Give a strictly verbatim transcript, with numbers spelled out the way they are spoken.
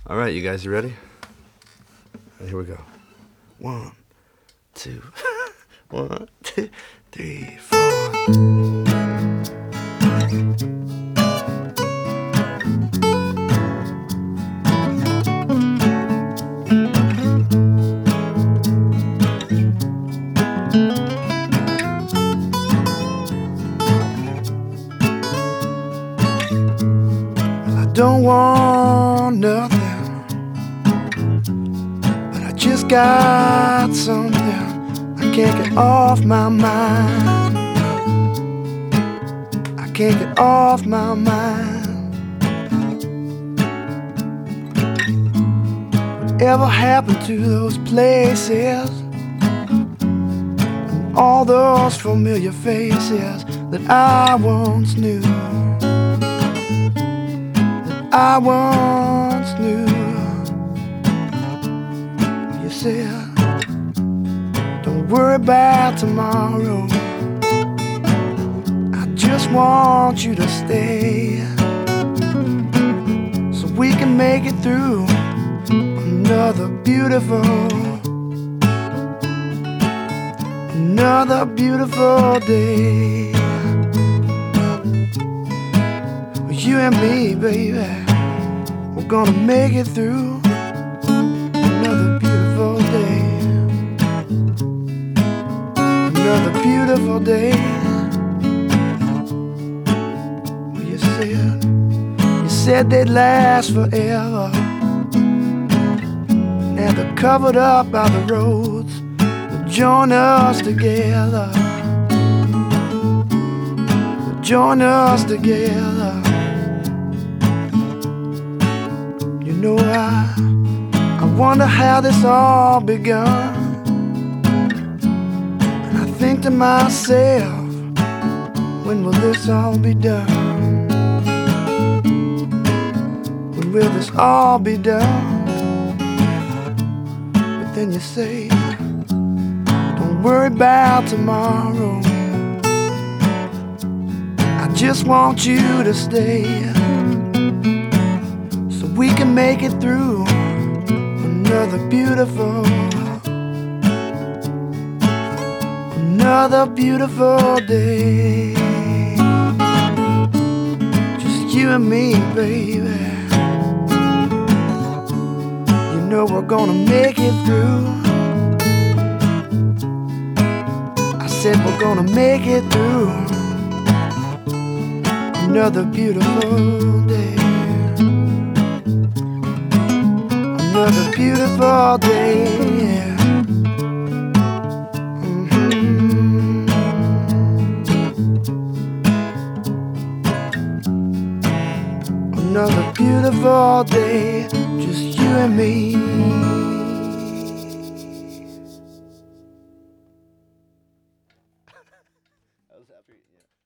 All right, you guys, you ready? Here we go. One, two, one, two, three, four. I don't want nothing, but I just got something I can't get off my mind. I can't get off my mind. Whatever happened to those places and all those familiar faces that I once knew? I once knew. You said, don't worry about tomorrow, I just want you to stay, so we can make it through another beautiful, another beautiful day. You and me, baby, we're gonna make it through another beautiful day. Another beautiful day. Well, you said, you said they'd last forever. Now they're covered up by the roads that join us together. That join us together. You know, I, I wonder how this all begun. And I think to myself, when will this all be done? When will this all be done? But then you say, don't worry about tomorrow, I just want you to stay, we can make it through another beautiful, another beautiful day. Just you and me, baby. You know we're gonna make it through. I said we're gonna make it through another beautiful day. Another beautiful day. Mm-hmm. Another beautiful day, just you and me. I was happy, yeah.